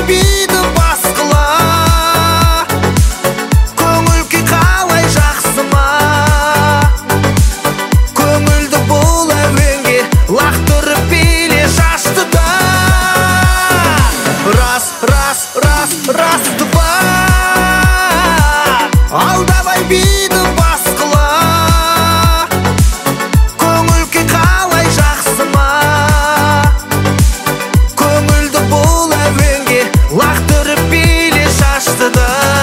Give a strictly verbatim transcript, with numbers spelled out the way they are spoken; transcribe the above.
биді басқыла. Көңіл күй қалай жақсы ма? Көңілді бұл әуенге лақтырып биле шашты да. Рас, рас, рас, расты бар, алдабай биді басқыла. Көңіл күй қалай жақсы ма? Көңілді бұл әуенге лақтырып биле шашты да.